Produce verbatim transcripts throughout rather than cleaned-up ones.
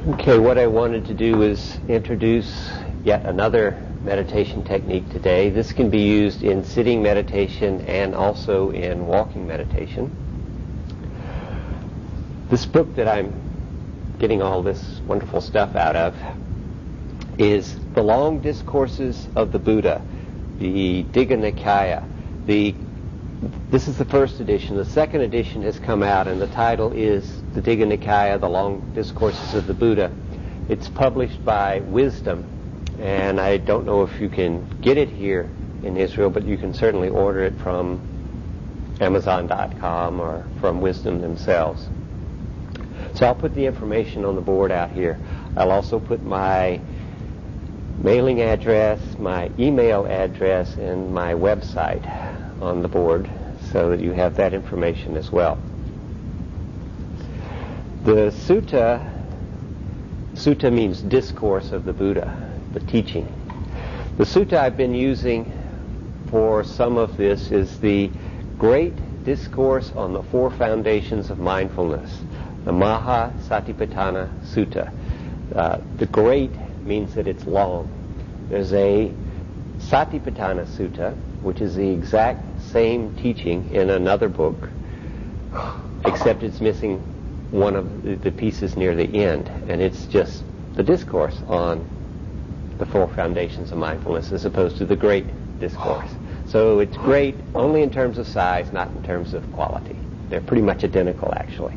Okay, what I wanted to do is introduce yet another meditation technique today. This can be used in sitting meditation and also in walking meditation. This book that I'm getting all this wonderful stuff out of is The Long Discourses of the Buddha, the Digha Nikaya. The, this is the first edition. The second edition has come out, and the title is the Digha Nikaya, The Long Discourses of the Buddha. It's published by Wisdom, and I don't know if you can get it here in Israel, but you can certainly order it from Amazon dot com or from Wisdom themselves. So I'll put the information on the board out here. I'll also put my mailing address, my email address, and my website on the board so that you have that information as well. The sutta, sutta means discourse of the Buddha, the teaching. The sutta I've been using for some of this is the Great Discourse on the Four Foundations of Mindfulness, the Maha Satipatthana Sutta. Uh, the great means that it's long. There's a Satipatthana Sutta, which is the exact same teaching in another book, except it's missing one of the pieces near the end, and it's just the discourse on the four foundations of mindfulness as opposed to the great discourse. So it's great only in terms of size, not in terms of quality. They're pretty much identical, actually.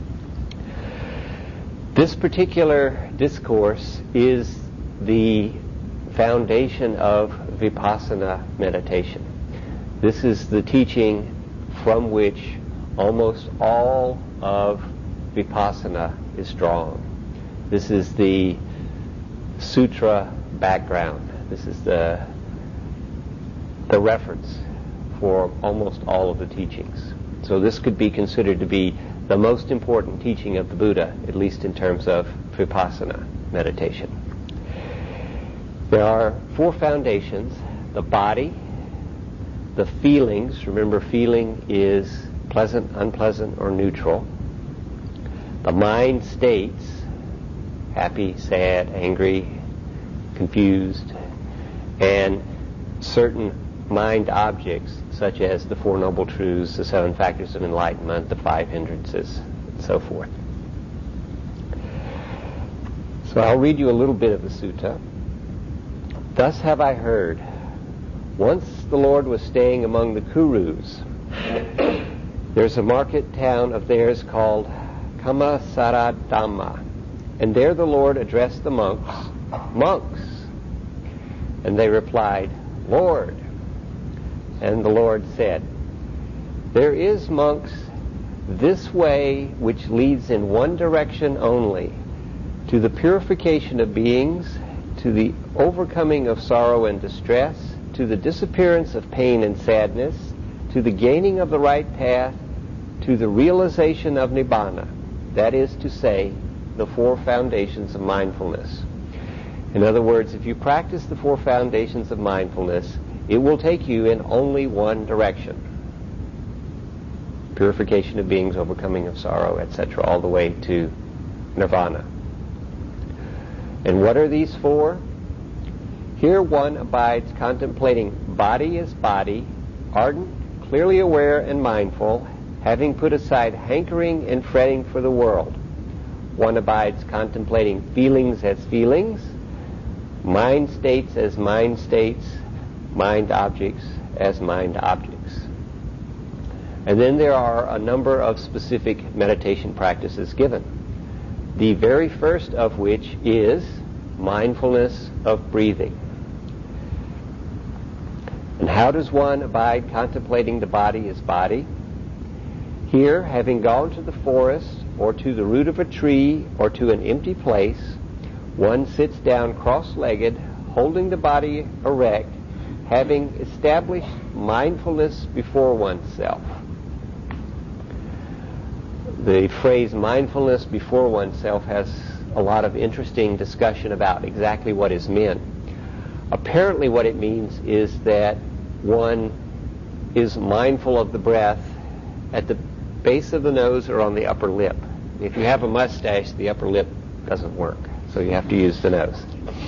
This particular discourse is the foundation of Vipassana meditation. This is the teaching from which almost all of Vipassana is drawn. This is the sutra background. This is the the reference for almost all of the teachings. So this could be considered to be the most important teaching of the Buddha, at least in terms of Vipassana meditation. There are four foundations: the body, the feelings. Remember, feeling is pleasant, unpleasant, or neutral. The mind states, happy, sad, angry, confused, and certain mind objects such as the Four Noble Truths, the Seven Factors of Enlightenment, the Five Hindrances, and so forth. So I'll read you a little bit of the sutta. Thus have I heard. Once the Lord was staying among the Kurus. There's a market town of theirs called Kamasaradhamma, and there the Lord addressed the monks, Monks! And they replied, Lord. And the Lord said, There is, monks, this way which leads in one direction only, to the purification of beings, to the overcoming of sorrow and distress, to the disappearance of pain and sadness, to the gaining of the right path, to the realization of Nibbana, that is to say, the four foundations of mindfulness. In other words, if you practice the four foundations of mindfulness, it will take you in only one direction. Purification of beings, overcoming of sorrow, et cetera, all the way to nirvana. And what are these four? Here one abides contemplating body as body, ardent, clearly aware and mindful, having put aside hankering and fretting for the world. One abides contemplating feelings as feelings, mind states as mind states, mind objects as mind objects. And then there are a number of specific meditation practices given. The very first of which is mindfulness of breathing. And how does one abide contemplating the body as body? Here, having gone to the forest, or to the root of a tree, or to an empty place, one sits down cross-legged, holding the body erect, having established mindfulness before oneself. The phrase mindfulness before oneself has a lot of interesting discussion about exactly what is meant. Apparently what it means is that one is mindful of the breath at the base of the nose or on the upper lip. If you have a mustache, the upper lip doesn't work. So you have to use the nose.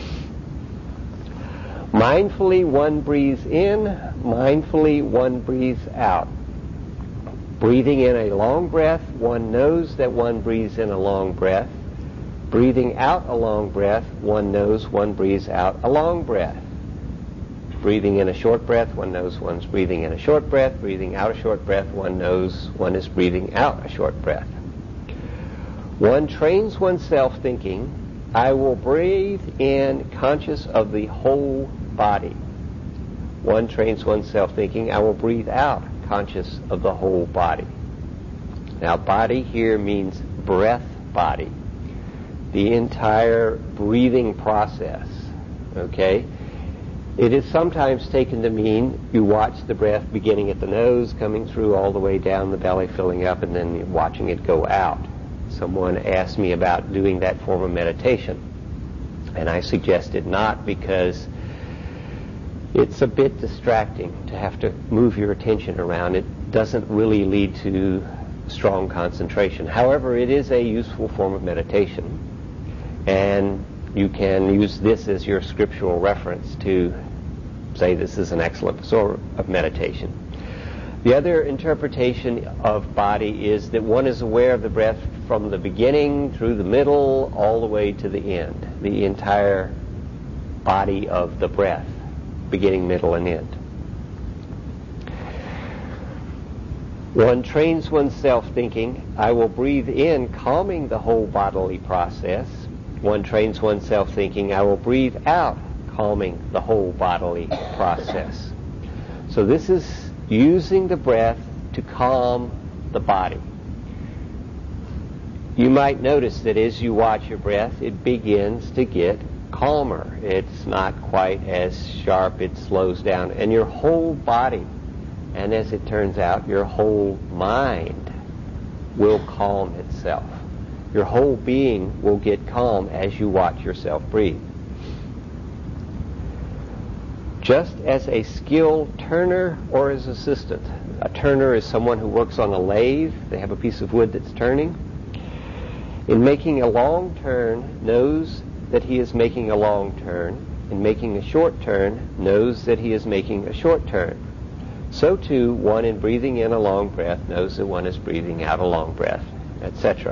Mindfully one breathes in, mindfully one breathes out. Breathing in a long breath, one knows that one breathes in a long breath. Breathing out a long breath, one knows one breathes out a long breath. Breathing in a short breath, one knows one's breathing in a short breath. Breathing out a short breath, one knows one is breathing out a short breath. One trains oneself thinking, I will breathe in conscious of the whole body. One trains oneself thinking, I will breathe out conscious of the whole body. Now, body here means breath body. The entire breathing process, okay? It is sometimes taken to mean you watch the breath beginning at the nose, coming through all the way down the belly, filling up, and then you're watching it go out. Someone asked me about doing that form of meditation, and I suggested not, because it's a bit distracting to have to move your attention around. It doesn't really lead to strong concentration. However, it is a useful form of meditation, and you can use this as your scriptural reference to say this is an excellent sort of meditation. The other interpretation of body is that one is aware of the breath from the beginning through the middle all the way to the end. The entire body of the breath, beginning, middle, and end. One trains oneself thinking, I will breathe in, calming the whole bodily process. One trains oneself thinking, I will breathe out, calming the whole bodily process. So this is using the breath to calm the body. You might notice that as you watch your breath, it begins to get calmer. It's not quite as sharp, it slows down, and your whole body, and as it turns out, your whole mind will calm itself. Your whole being will get calm as you watch yourself breathe. Just as a skilled turner or his assistant. A turner is someone who works on a lathe. They have a piece of wood that's turning. In making a long turn, knows that he is making a long turn. In making a short turn, knows that he is making a short turn. So too, one in breathing in a long breath knows that one is breathing out a long breath, et cetera.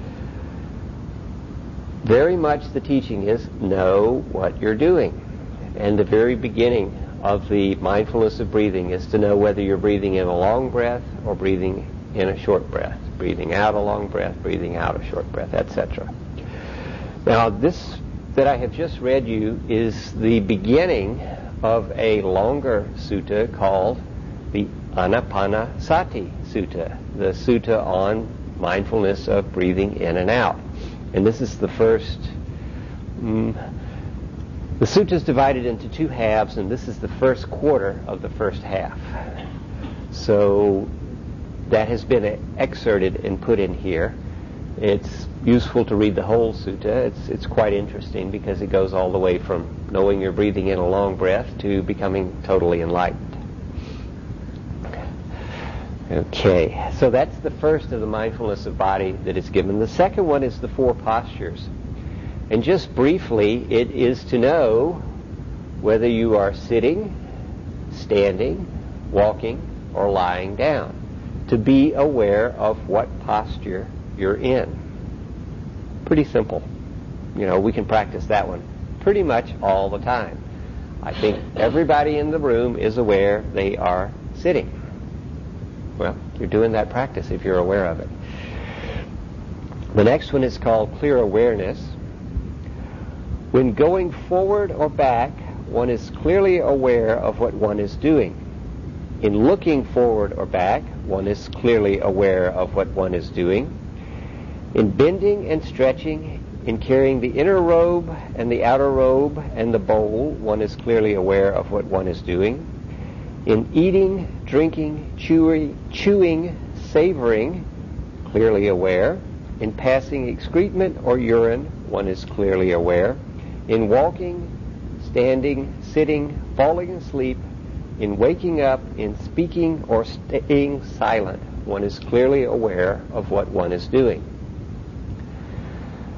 Very much the teaching is know what you're doing. And the very beginning of the mindfulness of breathing is to know whether you're breathing in a long breath or breathing in a short breath, breathing out a long breath, breathing out a short breath, et cetera. Now, this that I have just read you is the beginning of a longer sutta called the Anapanasati Sutta, the sutta on mindfulness of breathing in and out. And this is the first... Mm, The sutta is divided into two halves, and this is the first quarter of the first half. So that has been excerpted and put in here. It's useful to read the whole sutta. It's, it's quite interesting because it goes all the way from knowing you're breathing in a long breath to becoming totally enlightened. Okay, so that's the first of the mindfulness of body that is given. The second one is the four postures. And just briefly, it is to know whether you are sitting, standing, walking, or lying down. To be aware of what posture you're in. Pretty simple. You know, we can practice that one pretty much all the time. I think everybody in the room is aware they are sitting. Well, you're doing that practice if you're aware of it. The next one is called clear awareness. When going forward or back, one is clearly aware of what one is doing. In looking forward or back, one is clearly aware of what one is doing. In bending and stretching, in carrying the inner robe and the outer robe and the bowl, one is clearly aware of what one is doing. In eating, drinking, chewing, chewing, savoring, clearly aware. In passing excrement or urine, one is clearly aware. In walking, standing, sitting, falling asleep, in waking up, in speaking or staying silent, one is clearly aware of what one is doing.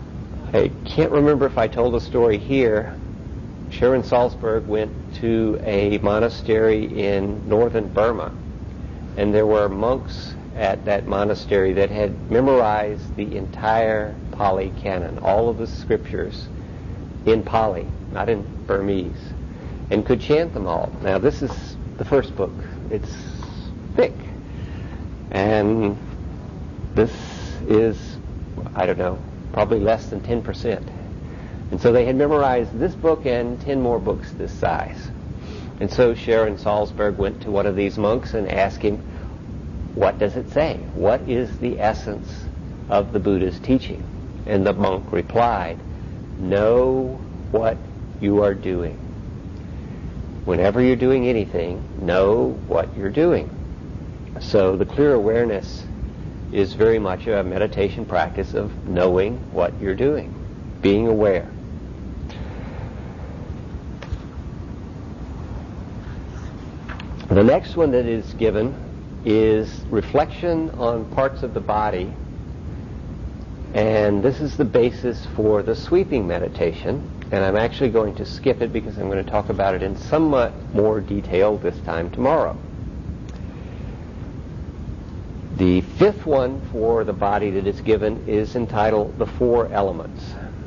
I can't remember if I told the story here. Sharon Salzberg went to a monastery in northern Burma, and there were monks at that monastery that had memorized the entire Pali Canon, all of the scriptures in Pali, not in Burmese, and could chant them all. Now, this is the first book. It's thick, and this is, I don't know, probably less than ten percent. And so they had memorized this book and ten more books this size. And so Sharon Salzberg went to one of these monks and asked him, what does it say? What is the essence of the Buddha's teaching? And the monk replied, know what you are doing. Whenever you're doing anything, know what you're doing. So the clear awareness is very much a meditation practice of knowing what you're doing, being aware. The next one that is given is reflection on parts of the body, and this is the basis for the sweeping meditation, and I'm actually going to skip it because I'm going to talk about it in somewhat more detail this time tomorrow. The fifth one for the body that is given is entitled The Four Elements.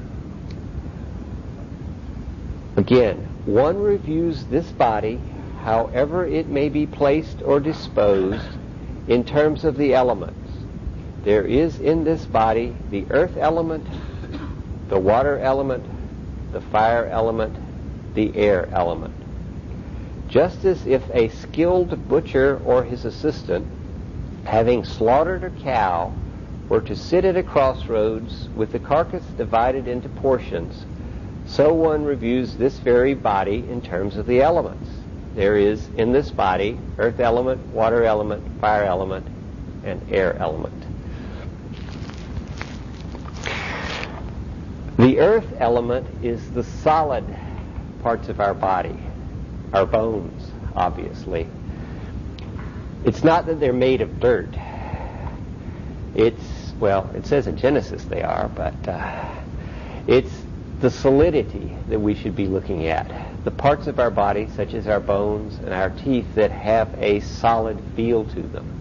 Again, one reviews this body however it may be placed or disposed in terms of the elements. There is in this body the earth element, the water element, the fire element, the air element. Just as if a skilled butcher or his assistant, having slaughtered a cow, were to sit at a crossroads with the carcass divided into portions, so one reviews this very body in terms of the elements. There is in this body earth element, water element, fire element, and air element. The earth element is the solid parts of our body, our bones, obviously. It's not that they're made of dirt. It's, well, it says in Genesis they are, but uh, it's the solidity that we should be looking at. The parts of our body, such as our bones and our teeth, that have a solid feel to them.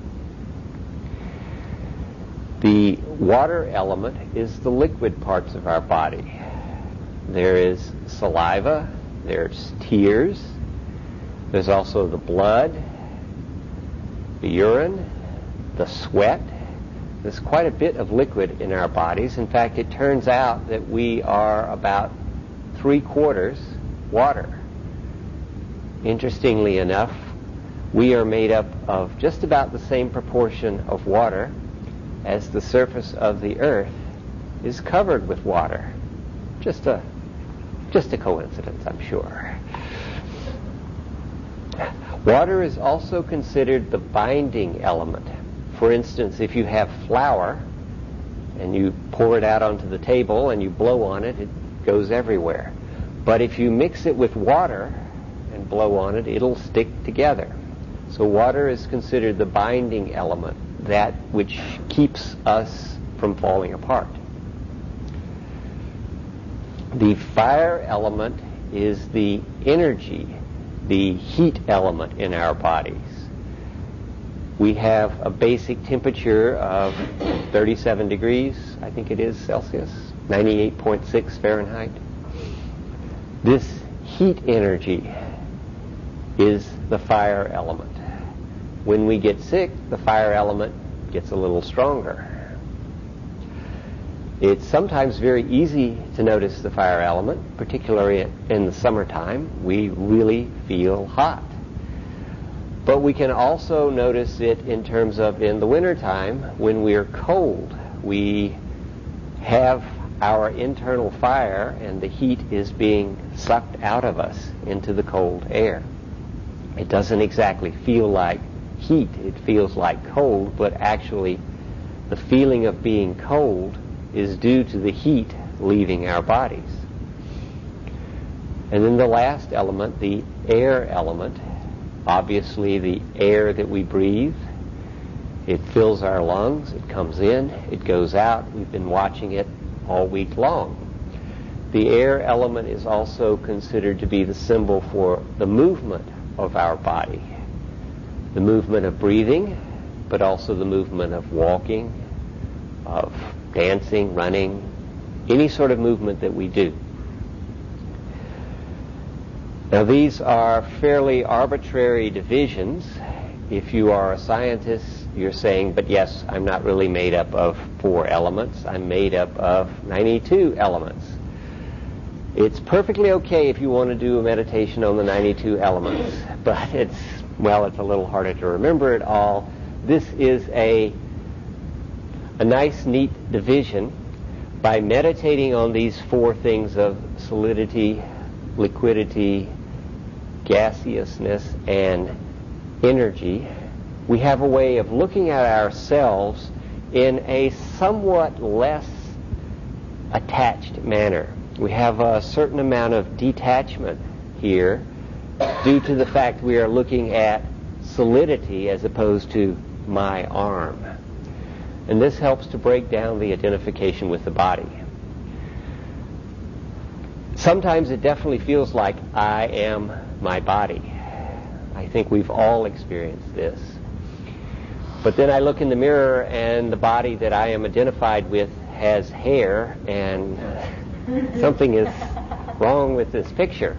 The water element is the liquid parts of our body. There is saliva, there's tears, there's also the blood, the urine, the sweat. There's quite a bit of liquid in our bodies. In fact, it turns out that we are about three quarters water. Interestingly enough, we are made up of just about the same proportion of water as the surface of the earth is covered with water. Just a just a coincidence, I'm sure. Water is also considered the binding element. For instance, if you have flour and you pour it out onto the table and you blow on it, it goes everywhere. But if you mix it with water and blow on it, it'll stick together. So water is considered the binding element, that which keeps us from falling apart. The fire element is the energy, the heat element in our bodies. We have a basic temperature of thirty-seven degrees, I think it is, Celsius, ninety-eight point six Fahrenheit. This heat energy is the fire element. When we get sick, the fire element gets a little stronger. It's sometimes very easy to notice the fire element, particularly in the summertime. We really feel hot. But we can also notice it in terms of in the wintertime when we're cold. We have our internal fire and the heat is being sucked out of us into the cold air. It doesn't exactly feel like heat. It feels like cold, but actually the feeling of being cold is due to the heat leaving our bodies. And then the last element, the air element, obviously the air that we breathe, it fills our lungs, it comes in, it goes out. We've been watching it all week long. The air element is also considered to be the symbol for the movement of our body. The movement of breathing, but also the movement of walking, of dancing, running, any sort of movement that we do. Now these are fairly arbitrary divisions. If you are a scientist, you're saying, but yes, I'm not really made up of four elements. I'm made up of ninety-two elements. It's perfectly okay if you want to do a meditation on the ninety-two elements, but it's, well, it's a little harder to remember it all. This is a, a nice, neat division. By meditating on these four things of solidity, liquidity, gaseousness, and energy, we have a way of looking at ourselves in a somewhat less attached manner. We have a certain amount of detachment here due to the fact we are looking at solidity as opposed to my arm. And this helps to break down the identification with the body. Sometimes it definitely feels like I am my body. I think we've all experienced this. But then I look in the mirror and the body that I am identified with has hair, and something is wrong with this picture.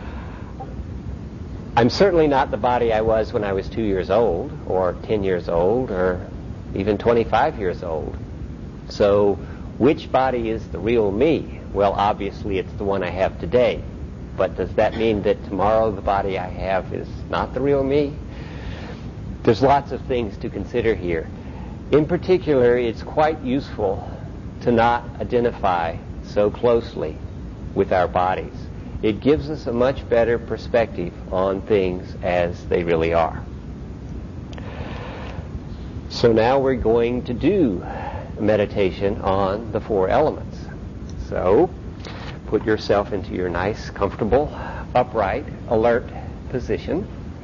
I'm certainly not the body I was when I was two years old, or ten years old, or even twenty-five years old. So which body is the real me? Well, obviously it's the one I have today. But does that mean that tomorrow the body I have is not the real me? There's lots of things to consider here. In particular, it's quite useful to not identify so closely with our bodies. It gives us a much better perspective on things as they really are. So now we're going to do a meditation on the four elements. So put yourself into your nice, comfortable, upright, alert position.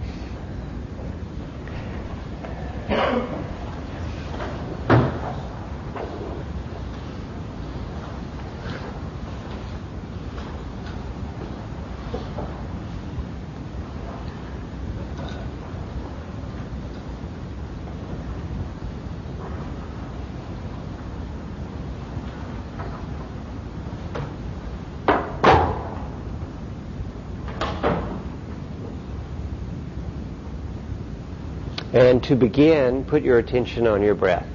And to begin, put your attention on your breath.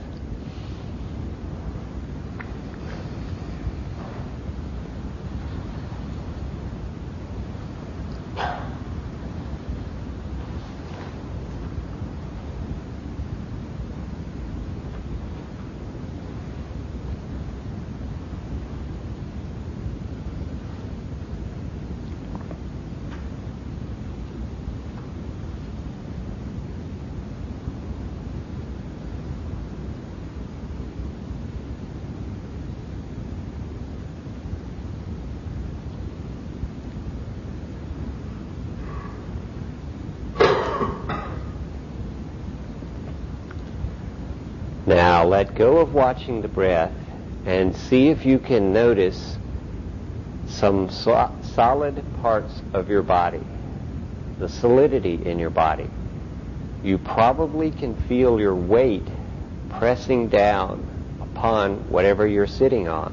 Now let go of watching the breath and see if you can notice some so- solid parts of your body, the solidity in your body. You probably can feel your weight pressing down upon whatever you're sitting on.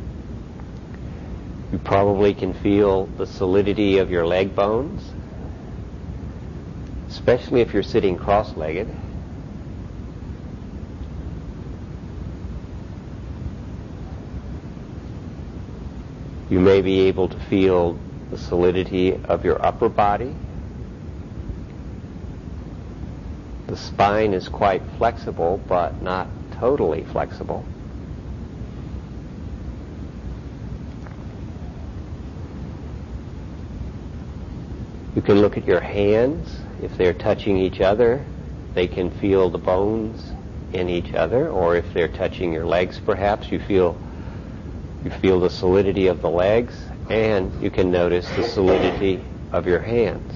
You probably can feel the solidity of your leg bones, especially if you're sitting cross-legged. You may be able to feel the solidity of your upper body. The spine is quite flexible, but not totally flexible. You can look at your hands. If they're touching each other, they can feel the bones in each other, or if they're touching your legs, perhaps you feel You feel the solidity of the legs, and you can notice the solidity of your hands.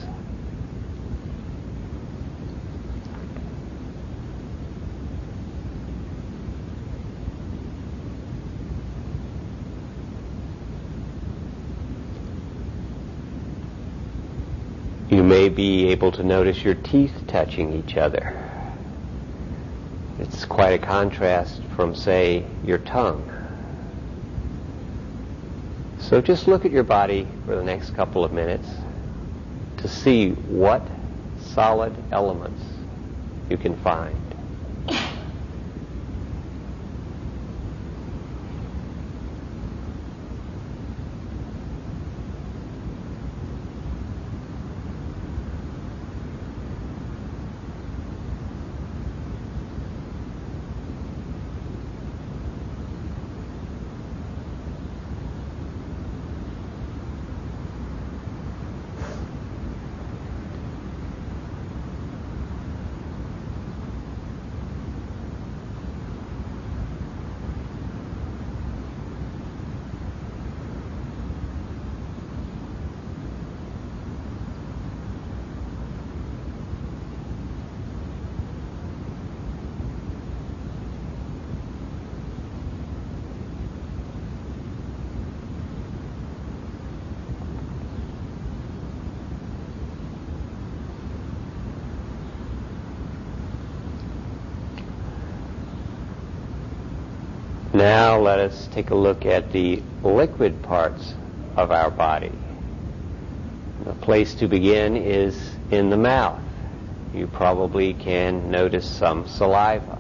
You may be able to notice your teeth touching each other. It's quite a contrast from, say, your tongue. So just look at your body for the next couple of minutes to see what solid elements you can find. Now let us take a look at the liquid parts of our body. The place to begin is in the mouth. You probably can notice some saliva.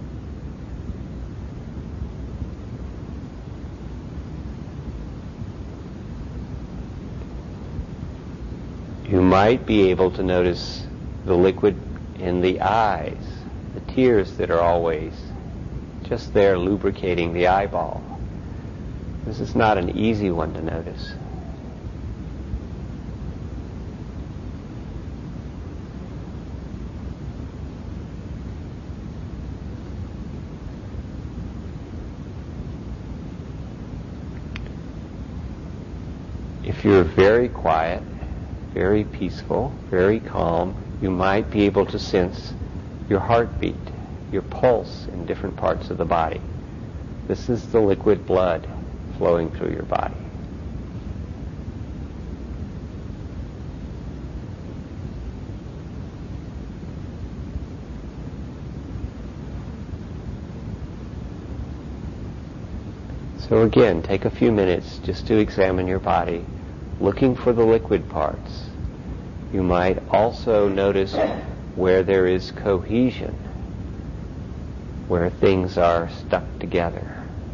You might be able to notice the liquid in the eyes, the tears that are always just there lubricating the eyeball. This is not an easy one to notice. If you're very quiet, very peaceful, very calm, you might be able to sense your heartbeat, your pulse in different parts of the body. This is the liquid blood flowing through your body. So again, take a few minutes just to examine your body, looking for the liquid parts. You might also notice where there is cohesion, where things are stuck together.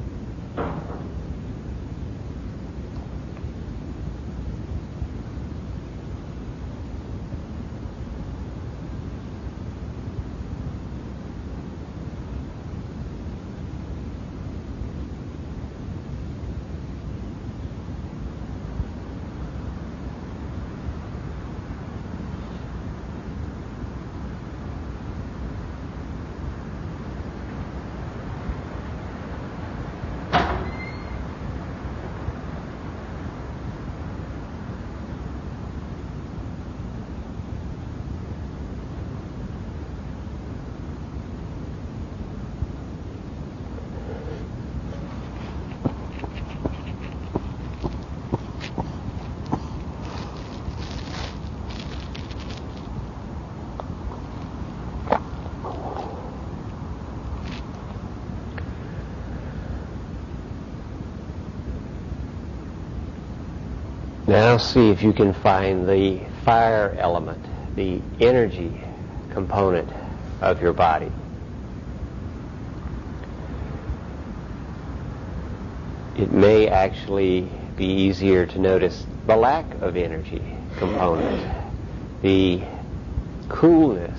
Now see if you can find the fire element, the energy component of your body. It may actually be easier to notice the lack of energy component, the coolness.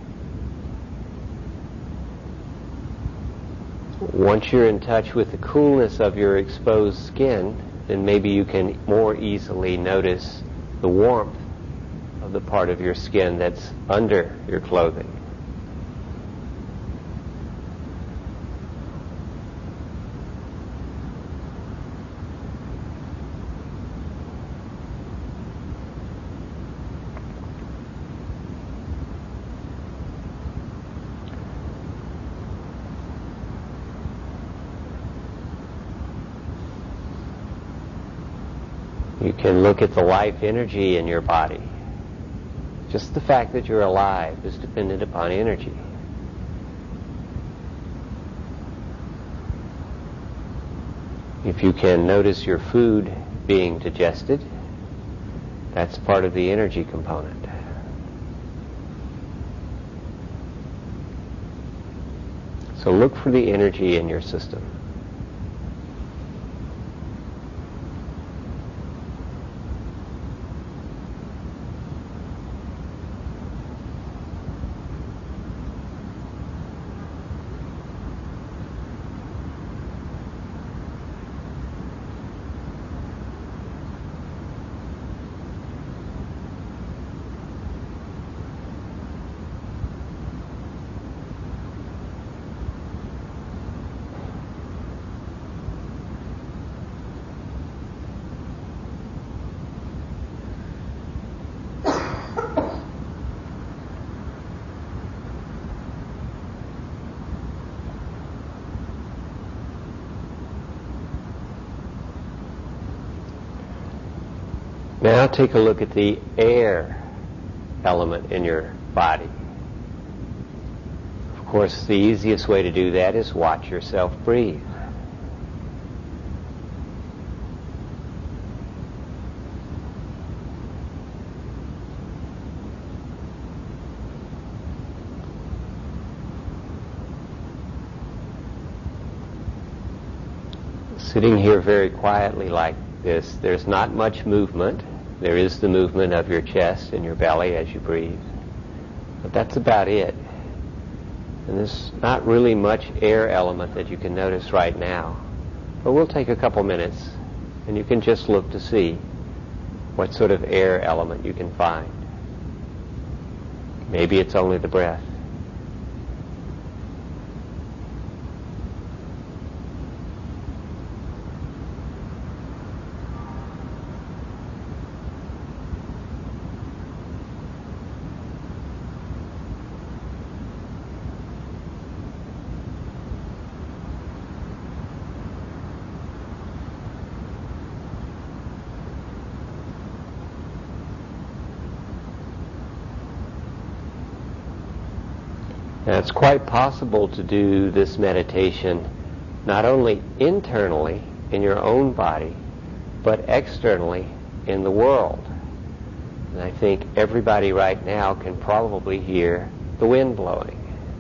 Once you're in touch with the coolness of your exposed skin, then maybe you can more easily notice the warmth of the part of your skin that's under your clothing. You can look at the life energy in your body. Just the fact that you're alive is dependent upon energy. If you can notice your food being digested, that's part of the energy component. So look for the energy in your system. Now take a look at the air element in your body. Of course, the easiest way to do that is watch yourself breathe. Sitting here very quietly like this, there's not much movement. There is the movement of your chest and your belly as you breathe. But that's about it. And there's not really much air element that you can notice right now. But we'll take a couple minutes and you can just look to see what sort of air element you can find. Maybe it's only the breath. Now, it's quite possible to do this meditation not only internally in your own body, but externally in the world. And I think everybody right now can probably hear the wind blowing.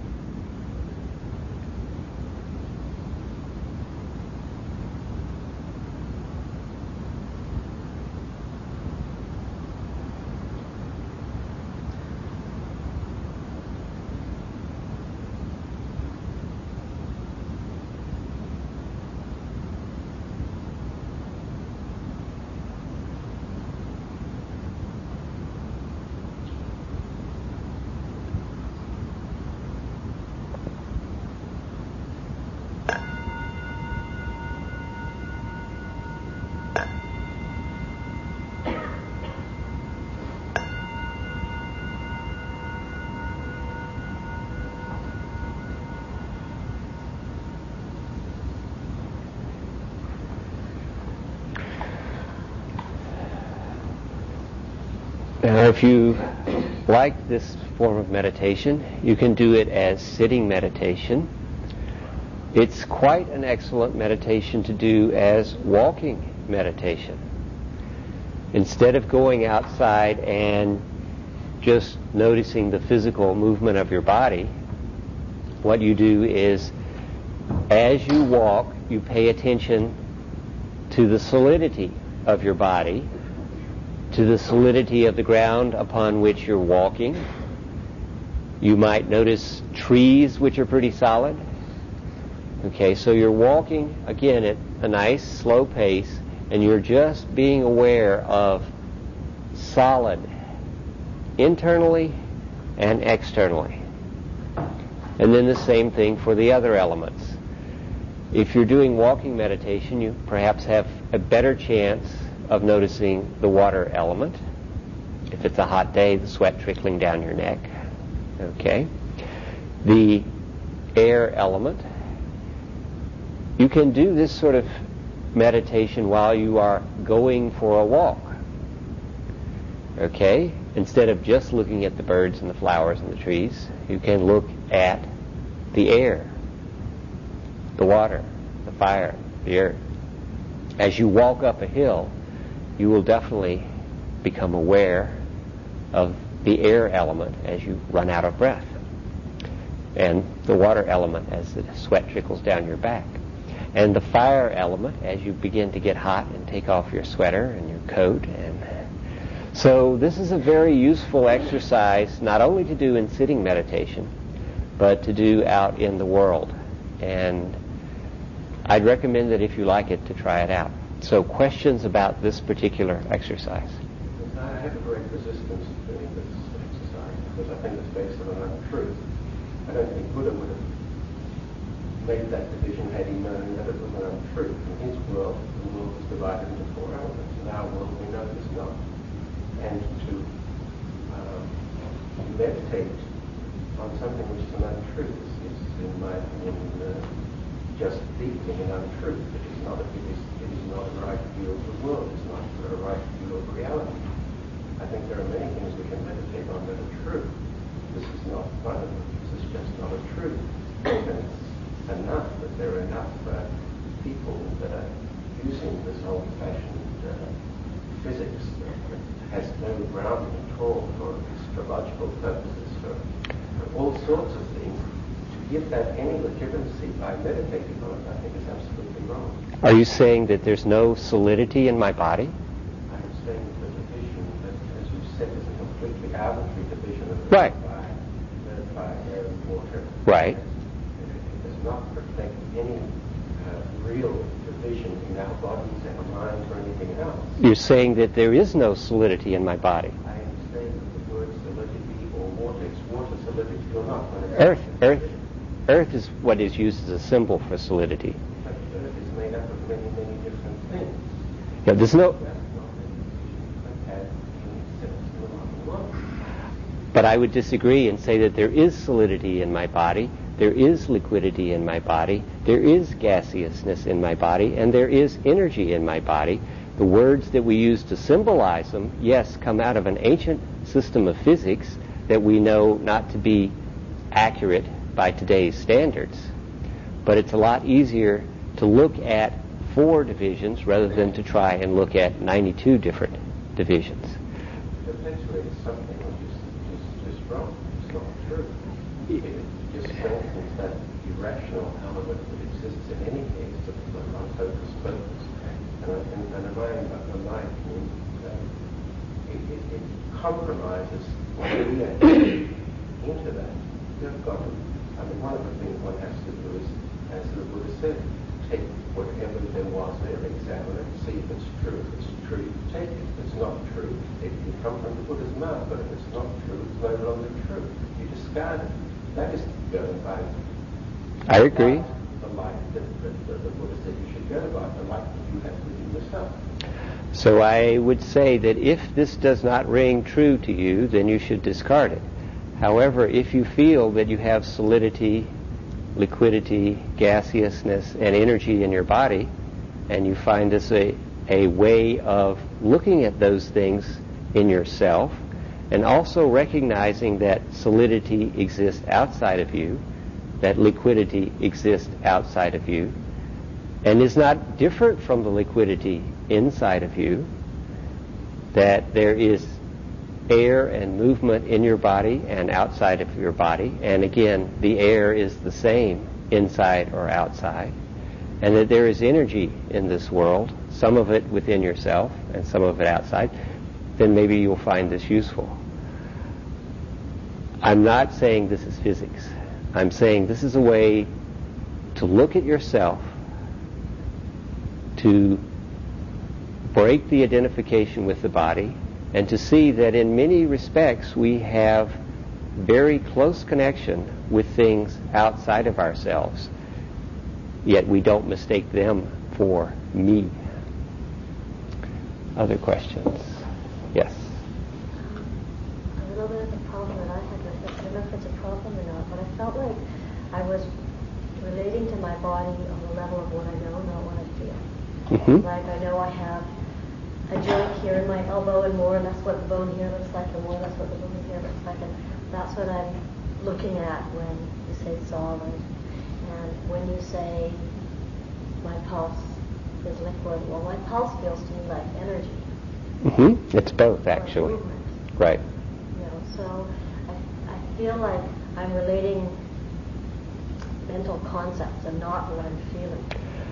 Now, if you like this form of meditation, you can do it as sitting meditation. It's quite an excellent meditation to do as walking meditation. Instead of going outside and just noticing the physical movement of your body, what you do is, as you walk, you pay attention to the solidity of your body, to the solidity of the ground upon which you're walking. You might notice trees which are pretty solid. Okay, so you're walking, again, at a nice slow pace, and you're just being aware of solid internally and externally. And then the same thing for the other elements. If you're doing walking meditation, you perhaps have a better chance of noticing the water element. If it's a hot day, the sweat trickling down your neck. Okay. The air element. You can do this sort of meditation while you are going for a walk. Okay. instead of just looking at the birds and the flowers and the trees, you can look at the air, the water, the fire, the earth. As you walk up a hill, you will definitely become aware of the air element as you run out of breath, and the water element as the sweat trickles down your back, and the fire element as you begin to get hot and take off your sweater and your coat. And so this is a very useful exercise, not only to do in sitting meditation, but to do out in the world. And I'd recommend that if you like it, to try it out. So questions about this particular exercise? I have a great resistance to doing this exercise because I think it's based on an untruth. I don't think Buddha would have made that division had he known that it was an untruth. In his world, the world was divided into four elements. In our world, we know it's not. And to um, meditate on something which is an untruth is, is in my opinion, uh, just deepening an untruth. It is not a, it is, it is not a right view of the world. It's not a right view of reality. I think there are many things we can meditate on that are true. This is not one of them. This is just not a truth. And it's enough that there are enough uh, people that are using this old-fashioned uh, physics that, that has no grounding at all for astrological purposes, for, for all sorts of things. To give that any legitimacy by meditating on it, I think is absolutely wrong. Are you saying that there's no solidity in my body? I'm saying that the division that, as you said, is a completely arbitrary division of right. by, uh, by air and water. Right. It, it does not reflect any uh, real division in our bodies, our minds, or anything else. You're saying that there is no solidity in my body. I am saying that the word solidity or water is water solidity or not. When it's Earth, Earth, Earth is what is used as a symbol for solidity. But Earth is made up of many, many different things. Yeah, there's no. But I would disagree and say that there is solidity in my body, there is liquidity in my body, there is gaseousness in my body, and there is energy in my body. The words that we use to symbolize them, yes, come out of an ancient system of physics that we know not to be accurate by today's standards. But it's a lot easier to look at four divisions rather than to try and look at ninety-two different divisions. Perpetuates something which is just, just wrong. It's not true. It just strengthens that irrational element that exists in any case, that the non-focus focus. And, and, and in my, in my opinion, uh, it, it, it compromises what we are into that. You've got to, I mean, one of the things one has to do is, as the Buddha said, take whatever there was there, examine it, see if it's true. If it's true, take it. If it's not true, it can come from the Buddha's mouth, but if it's not true, it's no longer true. You discard it. That is going by. I agree. The light that, that, that the Buddha said you should go by, the light that you have within yourself. So I would say that if this does not ring true to you, then you should discard it. However, if you feel that you have solidity, liquidity, gaseousness, and energy in your body, and you find this a, a way of looking at those things in yourself, and also recognizing that solidity exists outside of you, that liquidity exists outside of you, and is not different from the liquidity inside of you, that there is air and movement in your body and outside of your body, and again, the air is the same inside or outside, and that there is energy in this world, some of it within yourself and some of it outside, then maybe you'll find this useful. I'm not saying this is physics. I'm saying this is a way to look at yourself, to break the identification with the body, and to see that in many respects we have very close connection with things outside of ourselves, yet we don't mistake them for me. Other questions? Yes? A little bit of the problem that I had with this, I don't know if it's a problem or not, but I felt like I was relating to my body on the level of what I know, not what I feel. Mm-hmm. Like I know I have a joint here in my elbow, and more, and that's what the bone here looks like, and more, that's what the bone here looks like, and that's what I'm looking at when you say solid. And when you say my pulse is liquid, well, my pulse feels to me like energy. Mm-hmm. It's both, actually. Movement. Right. You know, so I, I feel like I'm relating mental concepts and not what I'm feeling.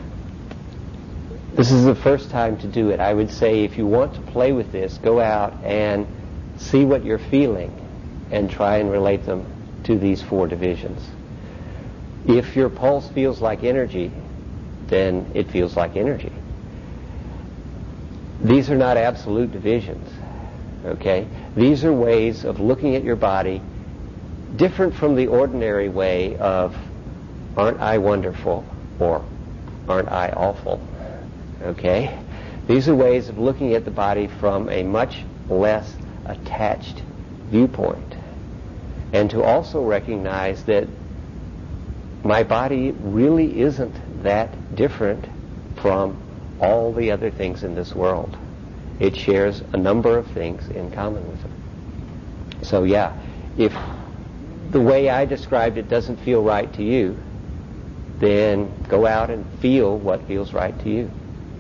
This is the first time to do it. I would say if you want to play with this, go out and see what you're feeling and try and relate them to these four divisions. If your pulse feels like energy, then it feels like energy. These are not absolute divisions, okay? These are ways of looking at your body different from the ordinary way of, aren't I wonderful, or aren't I awful, okay? These are ways of looking at the body from a much less attached viewpoint. And to also recognize that my body really isn't that different from all the other things in this world. It shares a number of things in common with it. So yeah, if the way I described it doesn't feel right to you, then go out and feel what feels right to you.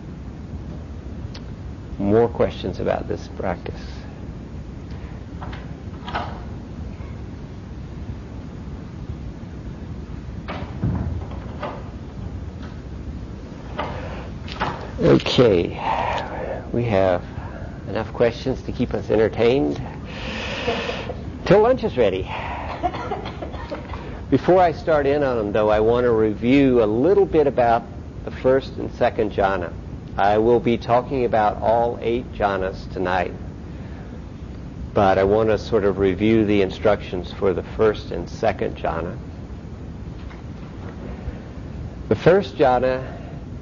More questions about this practice? Okay, we have enough questions to keep us entertained till lunch is ready. Before I start in on them, though, I want to review a little bit about the first and second jhana. I will be talking about all eight jhanas tonight, but I want to sort of review the instructions for the first and second jhana. The first jhana,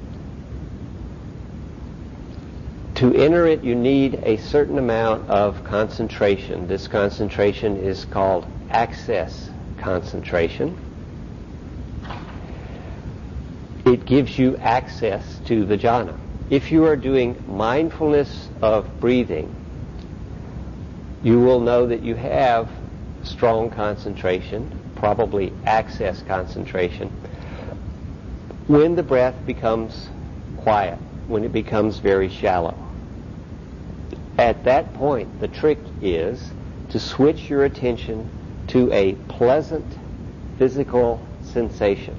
to enter it, you need a certain amount of concentration. This concentration is called access concentration. It gives you access to the jhana. If you are doing mindfulness of breathing, you will know that you have strong concentration, probably access concentration, when the breath becomes quiet, when it becomes very shallow. At that point, the trick is to switch your attention to a pleasant physical sensation.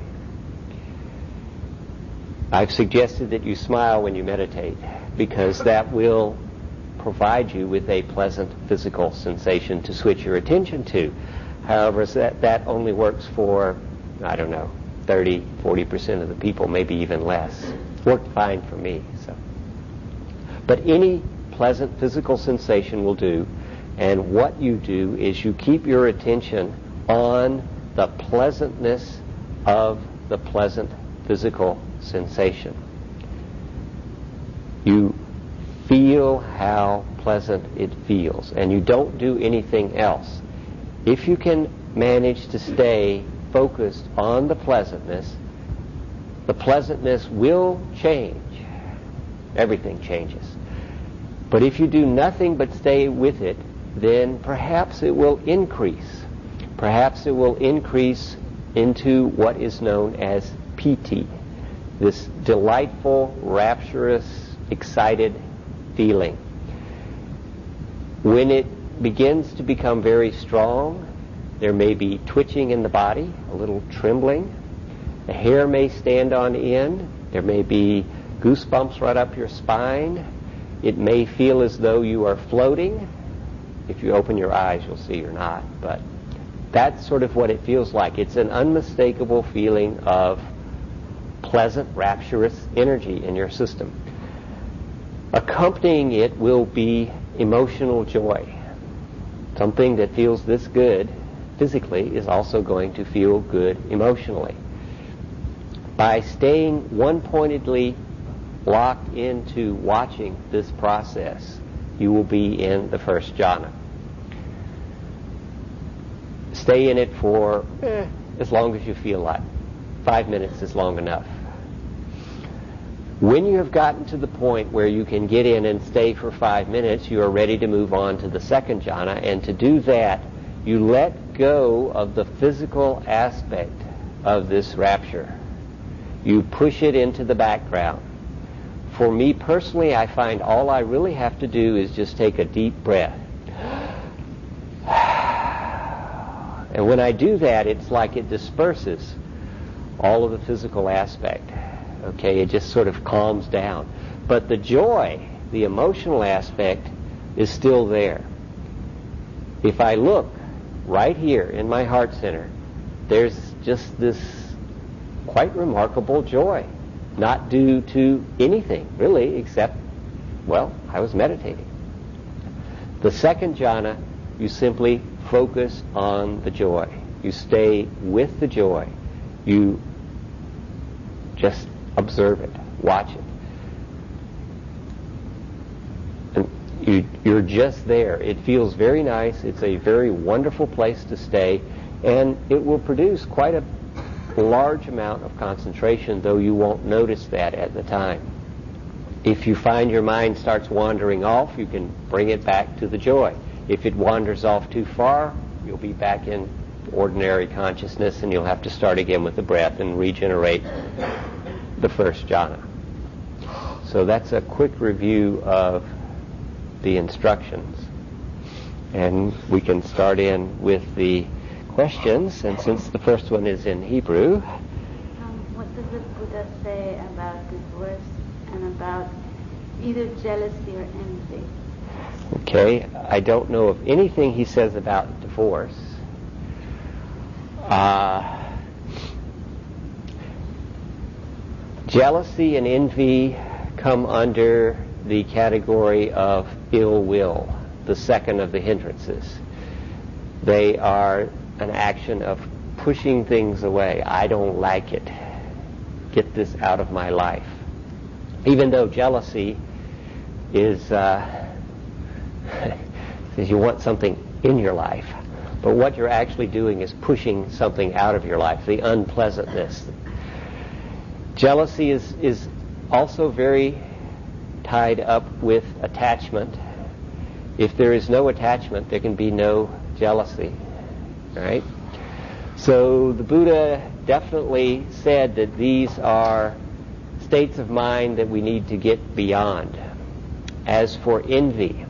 I've suggested that you smile when you meditate because that will provide you with a pleasant physical sensation to switch your attention to. However, that, that only works for, I don't know, thirty, forty percent of the people, maybe even less. Worked fine for me. So, but any pleasant physical sensation will do, and what you do is you keep your attention on the pleasantness of the pleasant physical sensation. You feel how pleasant it feels, and you don't do anything else. If you can manage to stay focused on the pleasantness, the pleasantness will change. Everything changes. But if you do nothing but stay with it, then perhaps it will increase. Perhaps it will increase into what is known as piti, this delightful, rapturous, excited feeling. When it begins to become very strong, there may be twitching in the body, a little trembling. The hair may stand on end. There may be goosebumps right up your spine. It may feel as though you are floating. If you open your eyes, you'll see you're not. But that's sort of what it feels like. It's an unmistakable feeling of pleasant, rapturous energy in your system. Accompanying it will be emotional joy. Something that feels this good physically is also going to feel good emotionally. By staying one-pointedly locked into watching this process, you will be in the first jhana. Stay in it for eh, as long as you feel like. Five minutes is long enough. When you have gotten to the point where you can get in and stay for five minutes, you are ready to move on to the second jhana, and to do that, you let go of the physical aspect of this rapture. You push it into the background. For me personally, I find all I really have to do is just take a deep breath. And when I do that, it's like it disperses all of the physical aspect. Okay, it just sort of calms down. But the joy, the emotional aspect, is still there. If I look right here in my heart center, there's just this quite remarkable joy, not due to anything, really, except, well, I was meditating. The second jhana, you simply focus on the joy. You stay with the joy. You just observe it, watch it. And you, you're just there. It feels very nice. It's a very wonderful place to stay, and it will produce quite a large amount of concentration, though you won't notice that at the time. If you find your mind starts wandering off, you can bring it back to the joy. If it wanders off too far, you'll be back in ordinary consciousness, and you'll have to start again with the breath and regenerate the first jhana. So that's a quick review of the instructions. And we can start in with the questions, and since the first one is in Hebrew. Um, what does the Buddha say about divorce and about either jealousy or envy? Okay, I don't know of anything he says about divorce. Uh, jealousy and envy come under the category of ill will, the second of the hindrances. They are an action of pushing things away. I don't like it. Get this out of my life. Even though jealousy is, uh, says you want something in your life, but what you're actually doing is pushing something out of your life, the unpleasantness. Jealousy is, is also very tied up with attachment. If there is no attachment, there can be no jealousy. Right? So the Buddha definitely said that these are states of mind that we need to get beyond. As for envy,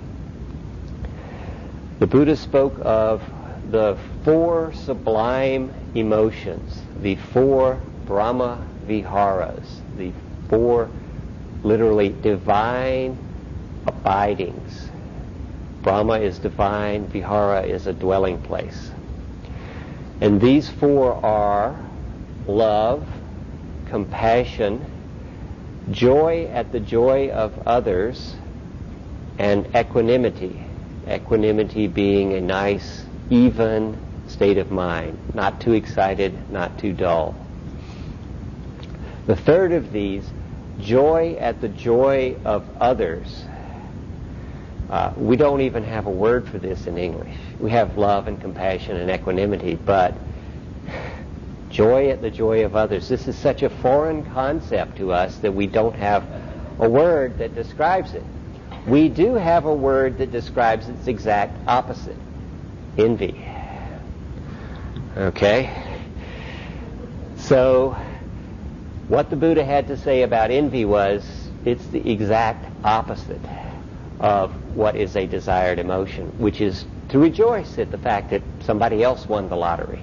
the Buddha spoke of the four sublime emotions, the four Brahma Viharas, the four literally divine abidings. Brahma is divine, Vihara is a dwelling place. And these four are love, compassion, joy at the joy of others, and equanimity. Equanimity being a nice, even state of mind, not too excited, not too dull. The third of these, joy at the joy of others. Uh, we don't even have a word for this in English. We have love and compassion and equanimity, but joy at the joy of others. This is such a foreign concept to us that we don't have a word that describes it. We do have a word that describes its exact opposite, envy. Okay? So, what the Buddha had to say about envy was, it's the exact opposite of what is a desired emotion, which is to rejoice at the fact that somebody else won the lottery.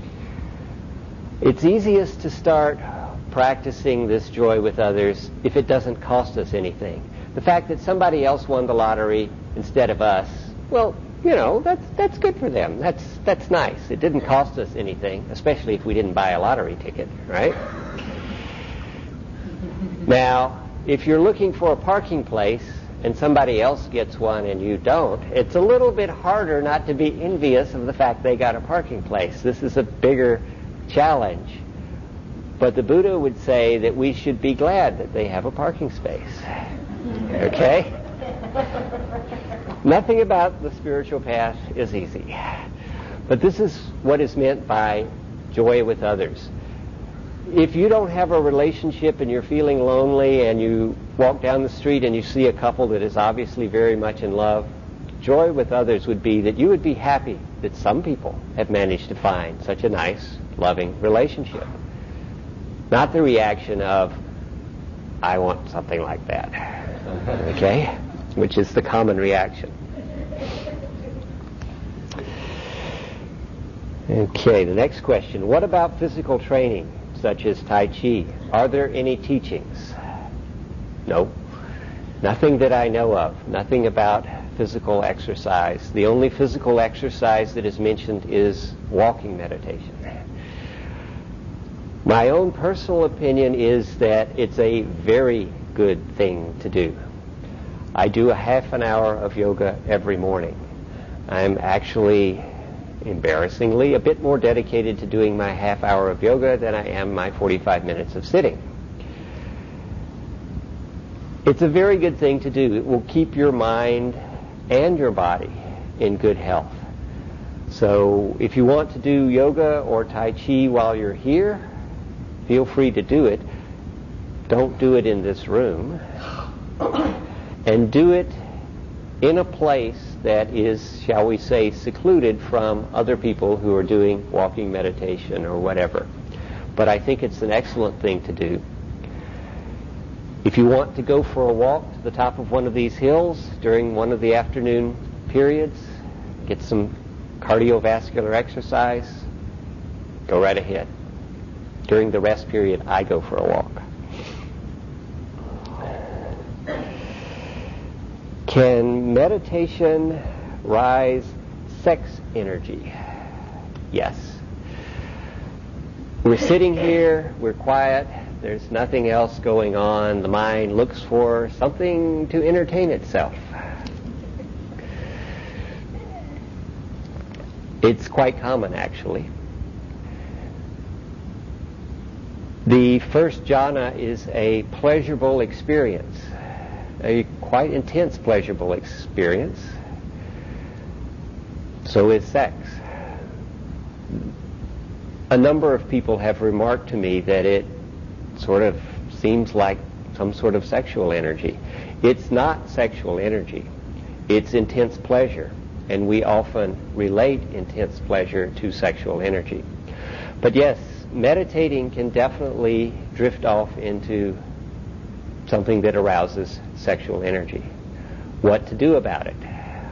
It's easiest to start practicing this joy with others if it doesn't cost us anything. The fact that somebody else won the lottery instead of us, well, you know, that's that's good for them. That's that's nice. It didn't cost us anything, especially if we didn't buy a lottery ticket, right? Now, if you're looking for a parking place and somebody else gets one and you don't, it's a little bit harder not to be envious of the fact they got a parking place. This is a bigger challenge. But the Buddha would say that we should be glad that they have a parking space. Okay? Nothing about the spiritual path is easy. But this is what is meant by joy with others. if you don't have a relationship and you're feeling lonely and you walk down the street and you see a couple that is obviously very much in love, joy with others would be that you would be happy that some people have managed to find such a nice, loving relationship. Not the reaction of, I want something like that. Okay? Which is the common reaction. Okay, the next question. What about physical training, such as Tai Chi? Are there any teachings? No. Nothing that I know of. Nothing about physical exercise. The only physical exercise that is mentioned is walking meditation. My own personal opinion is that it's a very good thing to do. I do a half an hour of yoga every morning. I'm actually, embarrassingly, a bit more dedicated to doing my half hour of yoga than I am my forty-five minutes of sitting. It's a very good thing to do. It will keep your mind and your body in good health. So if you want to do yoga or Tai Chi while you're here, feel free to do it. Don't do it in this room. And do it in a place that is, shall we say, secluded from other people who are doing walking meditation or whatever. But I think it's an excellent thing to do. If you want to go for a walk to the top of one of these hills during one of the afternoon periods, get some cardiovascular exercise, go right ahead. During the rest period, I go for a walk. Can meditation rise sex energy? Yes. We're sitting here, we're quiet, there's nothing else going on. The mind looks for something to entertain itself. It's quite common, actually. The first jhana is a pleasurable experience, a quite intense pleasurable experience. So is sex. A number of people have remarked to me that it sort of seems like some sort of sexual energy. It's not sexual energy. It's intense pleasure, and we often relate intense pleasure to sexual energy. But yes, meditating can definitely drift off into something that arouses sexual energy. What to do about it?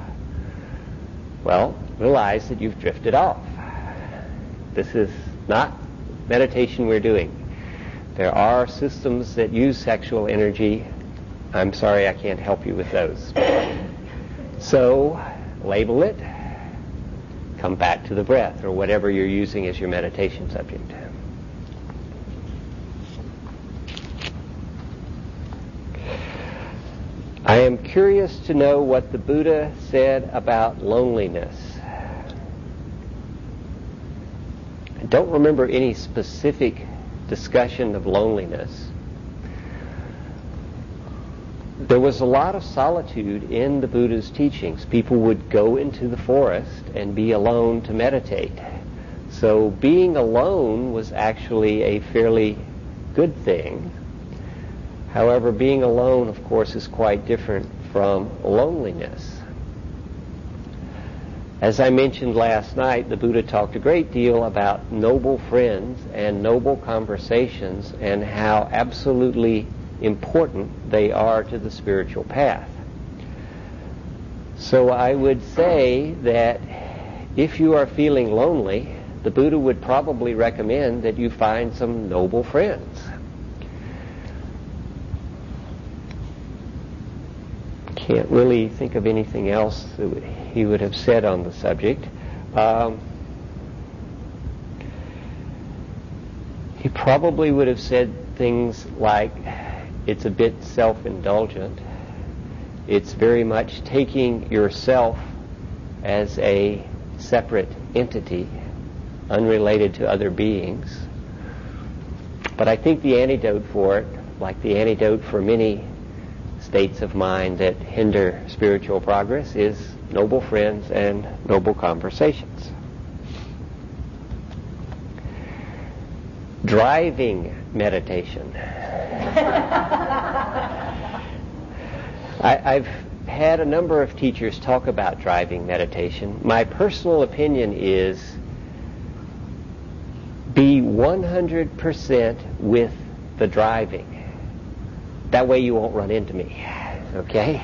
Well, realize that you've drifted off. This is not meditation we're doing. There are systems that use sexual energy. I'm sorry, I can't help you with those. So, label it, come back to the breath, or whatever you're using as your meditation subject. I am curious to know what the Buddha said about loneliness. I don't remember any specific discussion of loneliness. There was a lot of solitude in the Buddha's teachings. People would go into the forest and be alone to meditate. So being alone was actually a fairly good thing. However, being alone, of course, is quite different from loneliness. As I mentioned last night, the Buddha talked a great deal about noble friends and noble conversations and how absolutely important they are to the spiritual path. So I would say that if you are feeling lonely, the Buddha would probably recommend that you find some noble friends. Can't really think of anything else that he would have said on the subject. Um, he probably would have said things like, it's a bit self-indulgent. It's very much taking yourself as a separate entity, unrelated to other beings. But I think the antidote for it, like the antidote for many states of mind that hinder spiritual progress, is noble friends and noble conversations. driving meditation. I, I've had a number of teachers talk about driving meditation. My personal opinion is be one hundred percent with the driving. That way you won't run into me, okay?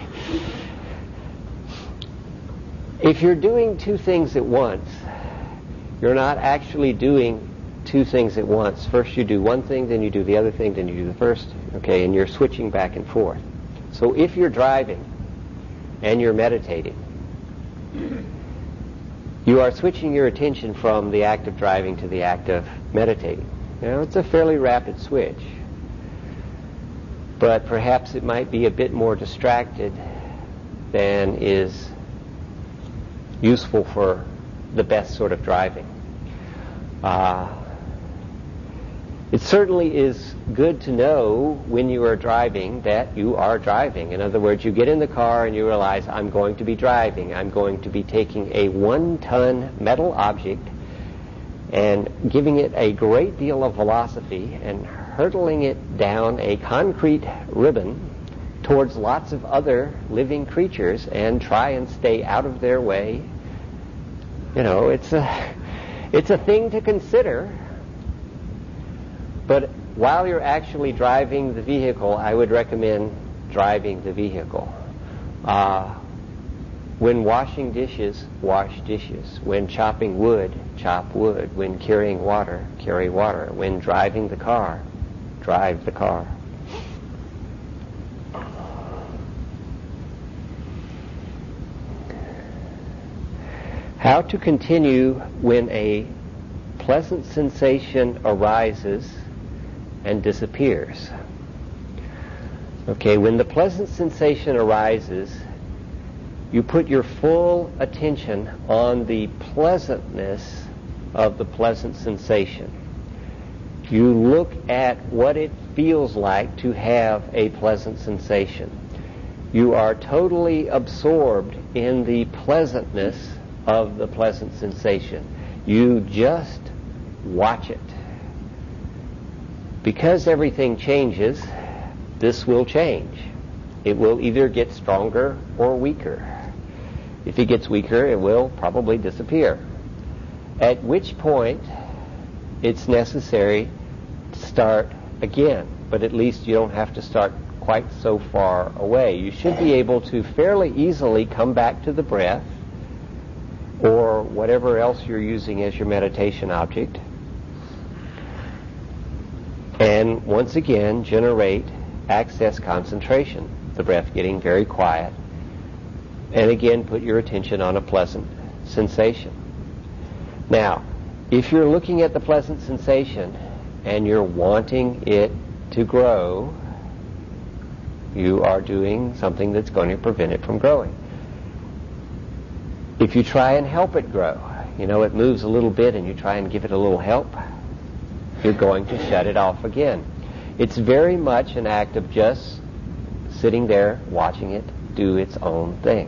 If you're doing two things at once, you're not actually doing two things at once. First you do one thing, then you do the other thing, then you do the first, okay, and you're switching back and forth. So if you're driving and you're meditating, you are switching your attention from the act of driving to the act of meditating. You know, it's a fairly rapid switch, but perhaps it might be a bit more distracted than is useful for the best sort of driving. Uh, it certainly is good to know when you are driving that you are driving. In other words, you get in the car and you realize, I'm going to be driving. I'm going to be taking a one-ton metal object and giving it a great deal of velocity and hurtling it down a concrete ribbon towards lots of other living creatures and try and stay out of their way. You know, it's a, it's a thing to consider. But while you're actually driving the vehicle, I would recommend driving the vehicle. Uh, when washing dishes, wash dishes. When chopping wood, chop wood. When carrying water, carry water. When driving the car, drive the car. How to continue when a pleasant sensation arises and disappears. Okay, when the pleasant sensation arises, you put your full attention on the pleasantness of the pleasant sensation. You look at what it feels like to have a pleasant sensation. You are totally absorbed in the pleasantness of the pleasant sensation. You just watch it. Because everything changes, this will change. It will either get stronger or weaker. If it gets weaker, it will probably disappear. At which point, it's necessary to start again. But at least you don't have to start quite so far away. You should be able to fairly easily come back to the breath or whatever else you're using as your meditation object, and once again generate access concentration, the breath getting very quiet, and again put your attention on a pleasant sensation. Now, if you're looking at the pleasant sensation and you're wanting it to grow, you are doing something that's going to prevent it from growing. If you try and help it grow, you know, it moves a little bit and you try and give it a little help, you're going to shut it off again. It's very much an act of just sitting there watching it do its own thing.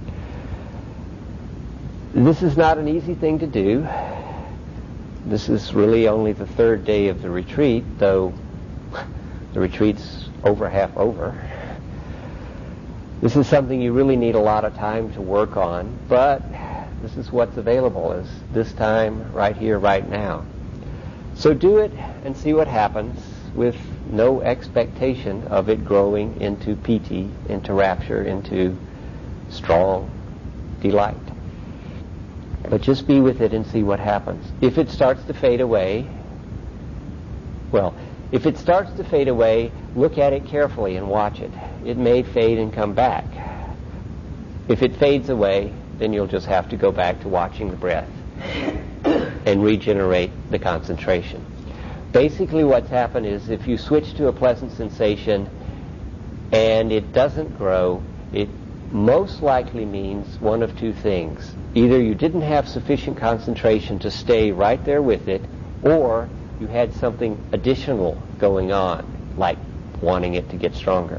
This is not an easy thing to do. This is really only the third day of the retreat, though the retreat's over half over. This is something you really need a lot of time to work on, but this is what's available, is this time right here, right now. So do it and see what happens, with no expectation of it growing into piti, into rapture, into strong delight. But just be with it and see what happens. If it starts to fade away, well, if it starts to fade away, look at it carefully and watch it. It may fade and come back. If it fades away, then you'll just have to go back to watching the breath and regenerate the concentration. Basically what's happened is if you switch to a pleasant sensation and it doesn't grow, it most likely means one of two things. Either you didn't have sufficient concentration to stay right there with it, or you had something additional going on, like wanting it to get stronger.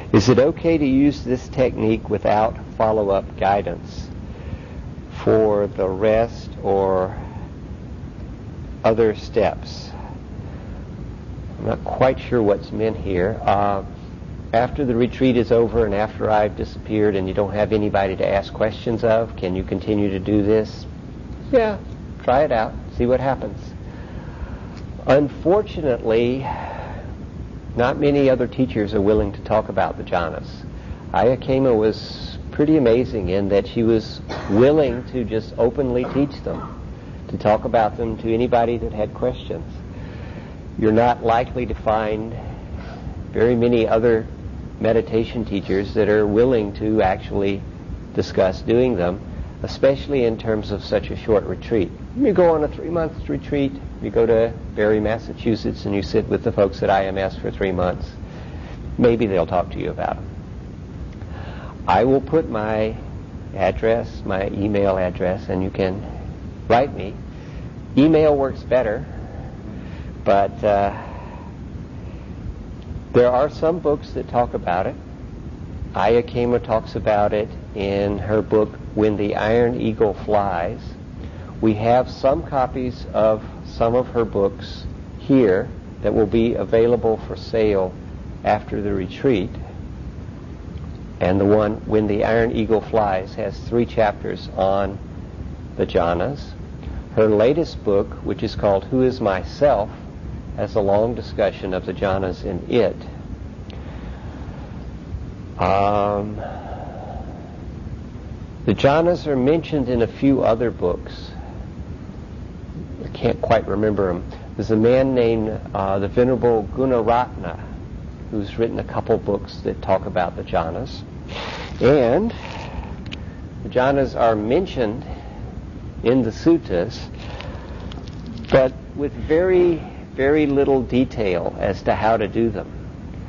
Is it okay to use this technique without follow-up guidance for the rest or other steps? I'm not quite sure what's meant here. Uh, after the retreat is over and after I've disappeared and you don't have anybody to ask questions of, can you continue to do this? Yeah, try it out, see what happens. Unfortunately, not many other teachers are willing to talk about the jhanas. Ayya Khema was pretty amazing in that she was willing to just openly teach them, to talk about them to anybody that had questions. You're not likely to find very many other meditation teachers that are willing to actually discuss doing them, especially in terms of such a short retreat. You go on a three-month retreat, you go to Barre, Massachusetts, and you sit with the folks at I M S for three months. Maybe they'll talk to you about them. I will put my address, my email address, and you can write me. Email works better, but uh, there are some books that talk about it. Ayya Khema talks about it in her book, When the Iron Eagle Flies. We have some copies of some of her books here that will be available for sale after the retreat. And the one, When the Iron Eagle Flies, has three chapters on the jhanas. Her latest book, which is called Who is Myself, has a long discussion of the jhanas in it. Um, the jhanas are mentioned in a few other books. I can't quite remember them. There's a man named uh, the Venerable Gunaratna, who's written a couple books that talk about the jhanas. And the jhanas are mentioned in the suttas, but with very, very little detail as to how to do them.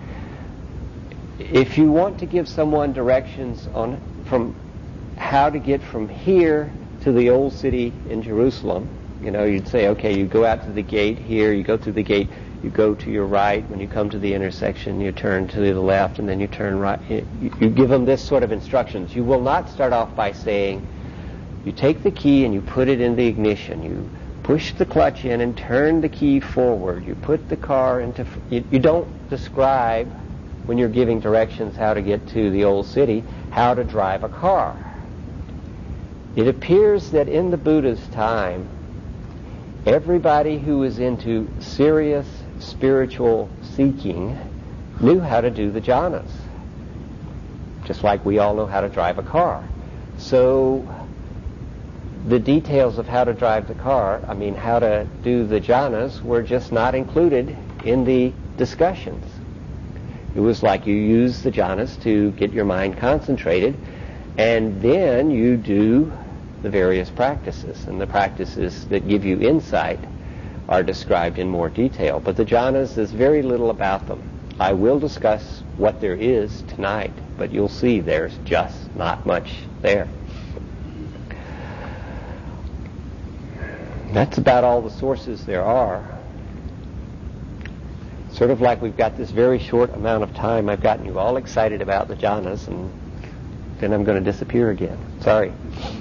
If you want to give someone directions on from how to get from here to the old city in Jerusalem, you know, you'd say, okay, you go out to the gate here, you go through the gate, you go to your right. When you come to the intersection, you turn to the left, and then you turn right. You, you give them this sort of instructions. You will not start off by saying, you take the key and you put it in the ignition. You push the clutch in and turn the key forward. You put the car into... You, you don't describe, when you're giving directions how to get to the old city, how to drive a car. It appears that in the Buddha's time, everybody who was into serious spiritual seeking knew how to do the jhanas, just like we all know how to drive a car. So the details of how to drive the car, I mean how to do the jhanas, were just not included in the discussions. It was like you use the jhanas to get your mind concentrated, and then you do the various practices, and the practices that give you insight are described in more detail. But the jhanas, there's very little about them. I will discuss what there is tonight, but you'll see there's just not much there. That's about all the sources there are. Sort of like we've got this very short amount of time. I've gotten you all excited about the jhanas, and then I'm going to disappear again. Sorry.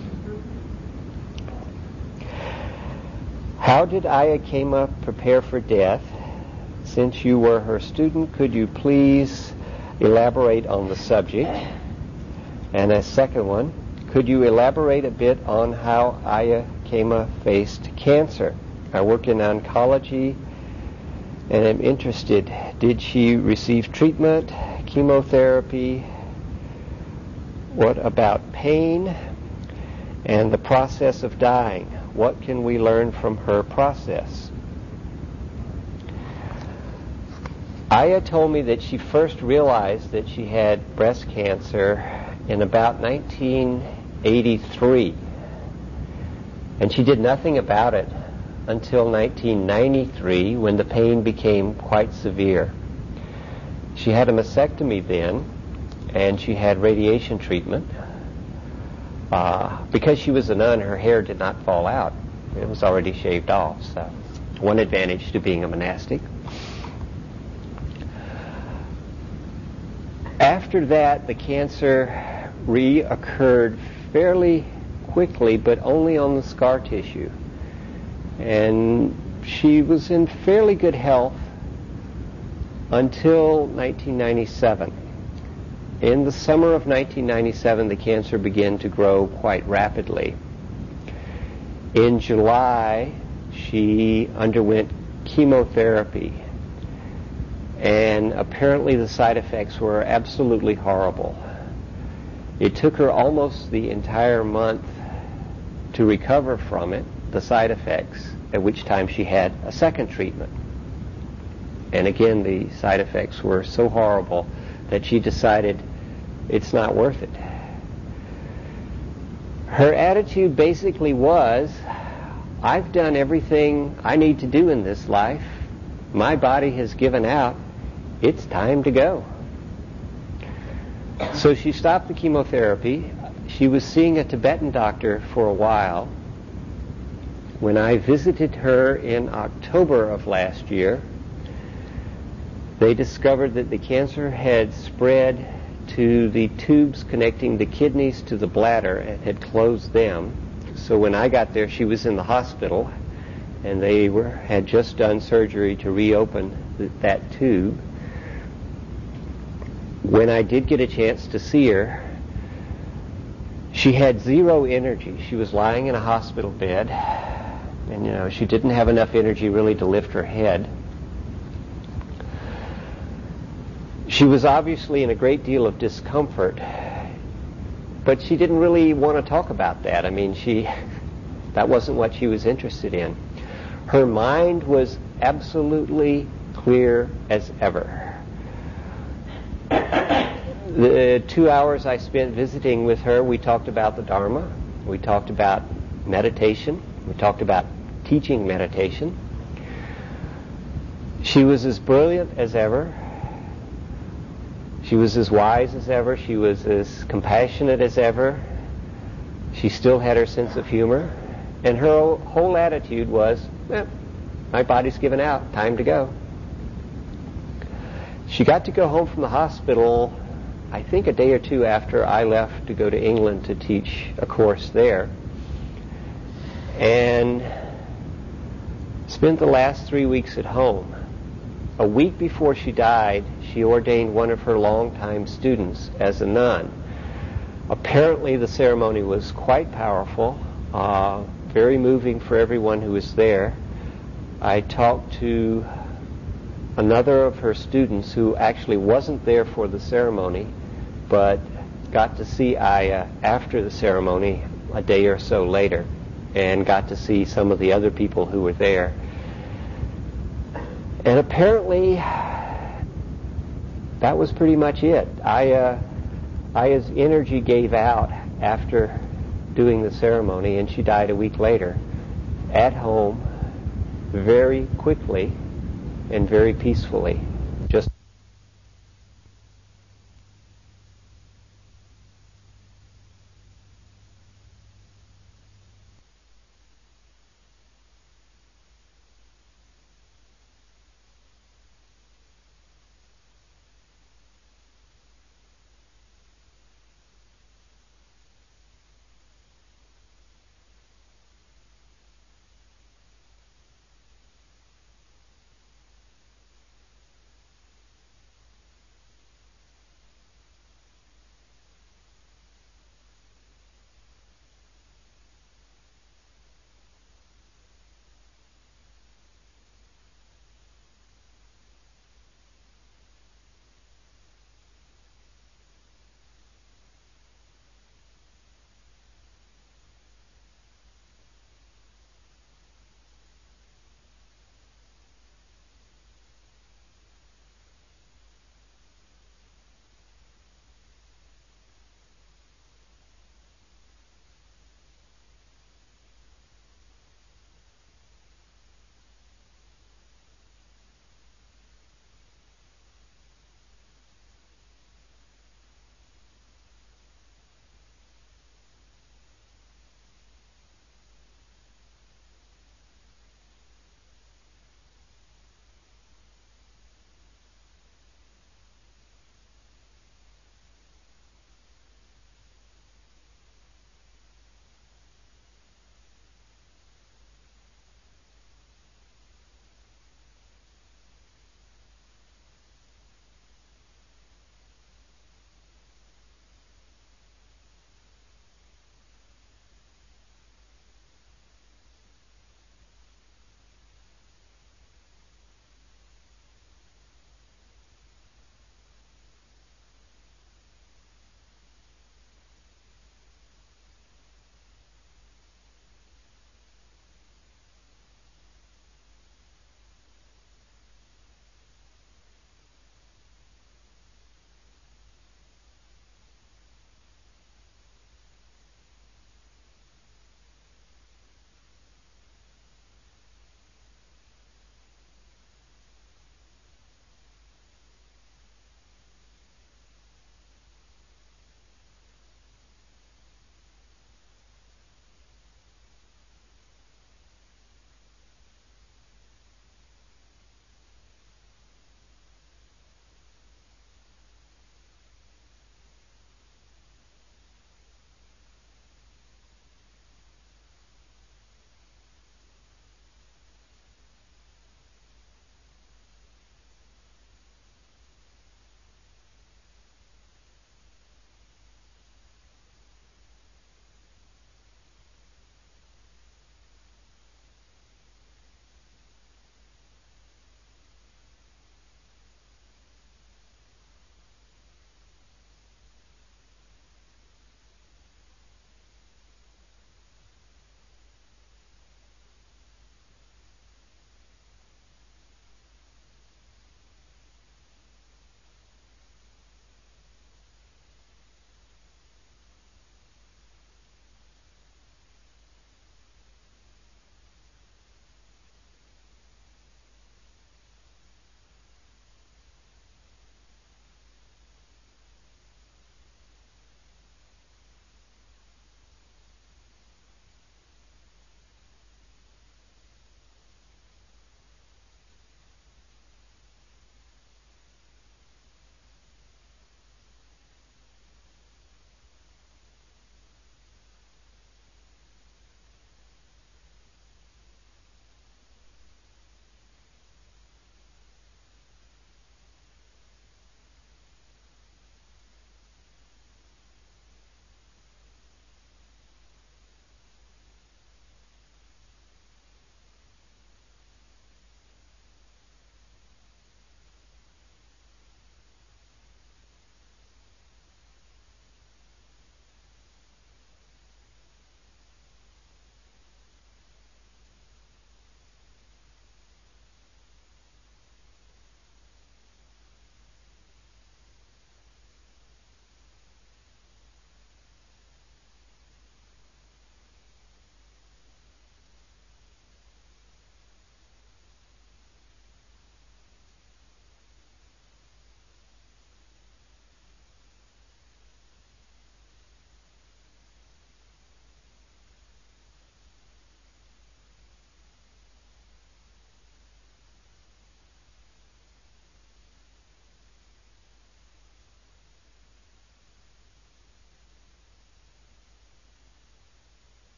How did Ayya Khema prepare for death? Since you were her student, could you please elaborate on the subject? And a second one, could you elaborate a bit on how Ayya Khema faced cancer? I work in oncology and am interested. Did she receive treatment, chemotherapy? What about pain and the process of dying? What can we learn from her process? Ayya told me that she first realized that she had breast cancer in about nineteen eighty-three. And she did nothing about it until nineteen ninety-three, when the pain became quite severe. She had a mastectomy then, and she had radiation treatment. Uh, because she was a nun, her hair did not fall out. It was already shaved off, so one advantage to being a monastic. After after that, the cancer reoccurred fairly quickly, but only on the scar tissue. And she was in fairly good health until nineteen ninety-seven. In the summer of nineteen ninety-seven, the cancer began to grow quite rapidly. In July, she underwent chemotherapy, and apparently the side effects were absolutely horrible. It took her almost the entire month to recover from it, the side effects, at which time she had a second treatment. And again, the side effects were so horrible that she decided it's not worth it. Her attitude basically was, I've done everything I need to do in this life. My body has given out. It's time to go. So she stopped the chemotherapy. She was seeing a Tibetan doctor for a while. When I visited her in October of last year, they discovered that the cancer had spread to the tubes connecting the kidneys to the bladder and had closed them. So when I got there, she was in the hospital, and they were had just done surgery to reopen th- that tube. When I did get a chance to see her, she had zero energy. She was lying in a hospital bed, and you know, she didn't have enough energy really to lift her head. She was obviously in a great deal of discomfort, but she didn't really want to talk about that. I mean, she that wasn't what she was interested in. Her mind was absolutely clear as ever. The two hours I spent visiting with her, we talked about the Dharma, we talked about meditation, we talked about teaching meditation. She was as brilliant as ever. She was as wise as ever. She was as compassionate as ever. She still had her sense of humor. And her whole attitude was, eh, my body's given out, time to go. She got to go home from the hospital, I think a day or two after I left to go to England to teach a course there, and spent the last three weeks at home. A week before she died, she ordained one of her longtime students as a nun. Apparently the ceremony was quite powerful, uh, very moving for everyone who was there. I talked to another of her students who actually wasn't there for the ceremony, but got to see Aya after the ceremony a day or so later, and got to see some of the other people who were there. And apparently that was pretty much it. Aya, Aya's energy gave out after doing the ceremony, and she died a week later at home very quickly and very peacefully.